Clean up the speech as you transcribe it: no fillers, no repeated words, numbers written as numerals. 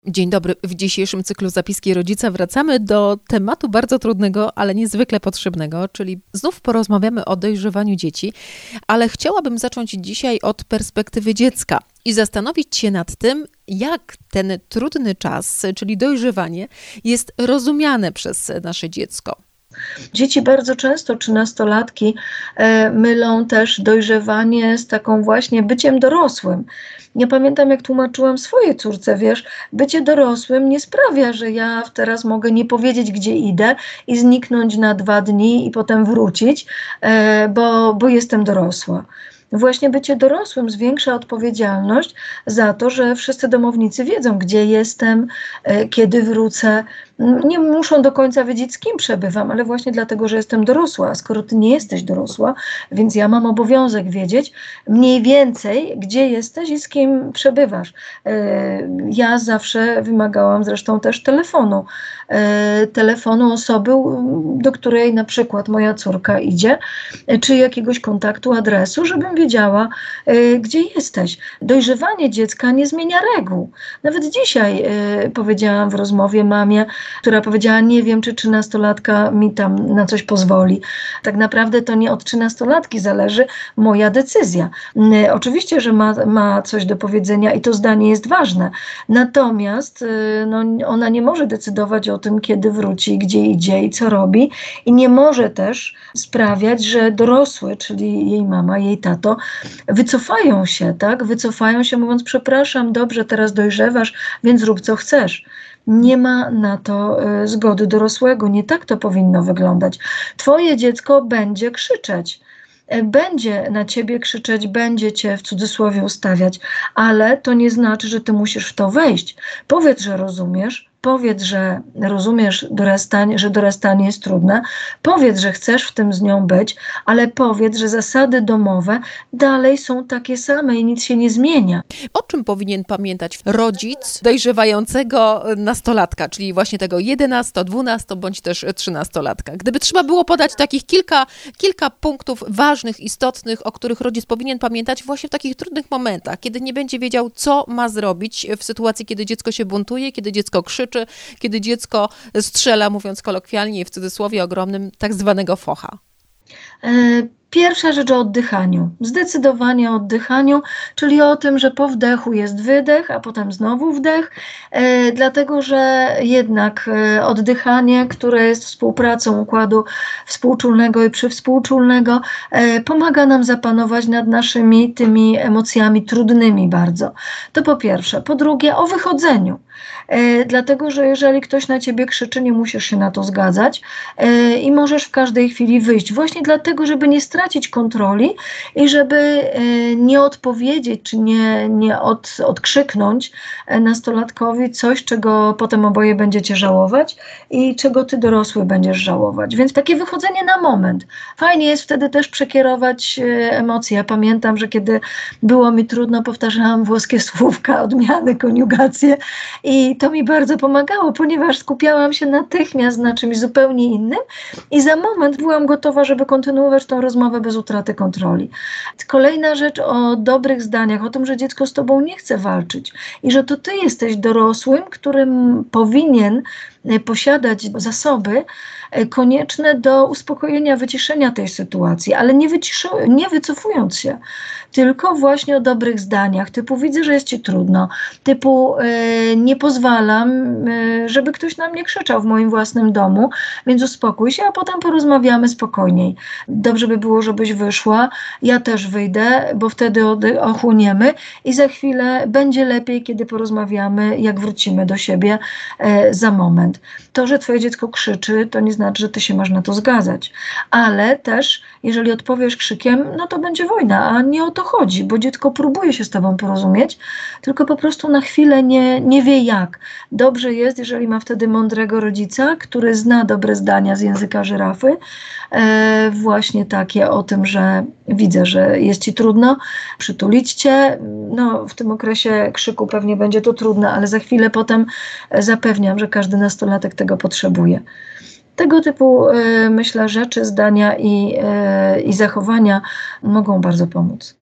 Dzień dobry. W dzisiejszym cyklu Zapiski Rodzica wracamy do tematu bardzo trudnego, ale niezwykle potrzebnego, czyli znów porozmawiamy o dojrzewaniu dzieci, ale chciałabym zacząć dzisiaj od perspektywy dziecka i zastanowić się nad tym, jak ten trudny czas, czyli dojrzewanie, jest rozumiane przez nasze dziecko. Dzieci bardzo często, czy nastolatki, mylą też dojrzewanie z taką właśnie byciem dorosłym. Ja pamiętam, jak tłumaczyłam swojej córce, wiesz, bycie dorosłym nie sprawia, że ja teraz mogę nie powiedzieć, gdzie idę i zniknąć na 2 dni i potem wrócić, bo jestem dorosła. Właśnie bycie dorosłym zwiększa odpowiedzialność za to, że wszyscy domownicy wiedzą, gdzie jestem, kiedy wrócę. Nie muszą do końca wiedzieć, z kim przebywam, ale właśnie dlatego, że jestem dorosła. A skoro ty nie jesteś dorosła, więc ja mam obowiązek wiedzieć mniej więcej, gdzie jesteś i z kim przebywasz. Ja zawsze wymagałam zresztą też telefonu osoby, do której na przykład moja córka idzie, czy jakiegoś kontaktu, adresu, żebym wiedziała, gdzie jesteś. Dojrzewanie dziecka nie zmienia reguł. Nawet dzisiaj powiedziałam w rozmowie mamie, która powiedziała, nie wiem, czy 13-latka mi tam na coś pozwoli. Tak naprawdę to nie od 13-latki zależy moja decyzja. Oczywiście, że ma coś do powiedzenia i to zdanie jest ważne. Natomiast ona nie może decydować o tym, kiedy wróci, gdzie idzie i co robi. I nie może też sprawiać, że dorosły, czyli jej mama, jej tato, wycofają się, tak? Wycofają się mówiąc, przepraszam, dobrze, teraz dojrzewasz, więc rób co chcesz. Nie ma na to zgody dorosłego. Nie tak to powinno wyglądać. Twoje dziecko będzie krzyczeć. Będzie na ciebie krzyczeć, będzie cię w cudzysłowie ustawiać, ale to nie znaczy, że ty musisz w to wejść. Powiedz, że rozumiesz. Powiedz, że rozumiesz że dorastanie jest trudne. Powiedz, że chcesz w tym z nią być, ale powiedz, że zasady domowe dalej są takie same i nic się nie zmienia. O czym powinien pamiętać rodzic dojrzewającego nastolatka, czyli właśnie tego 11, 12 bądź też 13-latka? Gdyby trzeba było podać takich kilka punktów ważnych, istotnych, o których rodzic powinien pamiętać właśnie w takich trudnych momentach, kiedy nie będzie wiedział, co ma zrobić w sytuacji, kiedy dziecko się buntuje, kiedy dziecko krzyczy, kiedy dziecko strzela, mówiąc kolokwialnie i w cudzysłowie ogromnym, tak zwanego focha. Pierwsza rzecz o oddychaniu. Zdecydowanie o oddychaniu, czyli o tym, że po wdechu jest wydech, a potem znowu wdech, dlatego że jednak oddychanie, które jest współpracą układu współczulnego i przywspółczulnego, pomaga nam zapanować nad naszymi tymi emocjami trudnymi bardzo. To po pierwsze. Po drugie, o wychodzeniu. Dlatego, że jeżeli ktoś na ciebie krzyczy, nie musisz się na to zgadzać i możesz w każdej chwili wyjść. Właśnie dlatego, żeby nie stracić kontroli i żeby nie odpowiedzieć, czy nie odkrzyknąć nastolatkowi coś, czego potem oboje będziecie żałować i czego ty dorosły będziesz żałować. Więc takie wychodzenie na moment. Fajnie jest wtedy też przekierować emocje. Ja pamiętam, że kiedy było mi trudno, powtarzałam włoskie słówka, odmiany, koniugacje i to mi bardzo pomagało, ponieważ skupiałam się natychmiast na czymś zupełnie innym i za moment byłam gotowa, żeby kontynuować tą rozmowę bez utraty kontroli. Kolejna rzecz o dobrych zdaniach, o tym, że dziecko z tobą nie chce walczyć i że to ty jesteś dorosłym, którym powinien posiadać zasoby konieczne do uspokojenia, wyciszenia tej sytuacji, ale nie wycofując się, tylko właśnie o dobrych zdaniach, typu widzę, że jest ci trudno, typu nie pozwalam, żeby ktoś na mnie krzyczał w moim własnym domu, więc uspokój się, a potem porozmawiamy spokojniej. Dobrze by było, żebyś wyszła, ja też wyjdę, bo wtedy ochłoniemy i za chwilę będzie lepiej, kiedy porozmawiamy, jak wrócimy do siebie za moment. To, że twoje dziecko krzyczy, to nie znaczy, że ty się masz na to zgadzać. Ale też, jeżeli odpowiesz krzykiem, no to będzie wojna, a nie o to chodzi, bo dziecko próbuje się z tobą porozumieć, tylko po prostu na chwilę nie wie jak. Dobrze jest, jeżeli ma wtedy mądrego rodzica, który zna dobre zdania z języka żyrafy, właśnie takie o tym, że widzę, że jest ci trudno, przytulić cię. No, w tym okresie krzyku pewnie będzie to trudne, ale za chwilę potem zapewniam, że każdy nastolatek tego potrzebuje. Tego typu, myślę, rzeczy, zdania i zachowania mogą bardzo pomóc.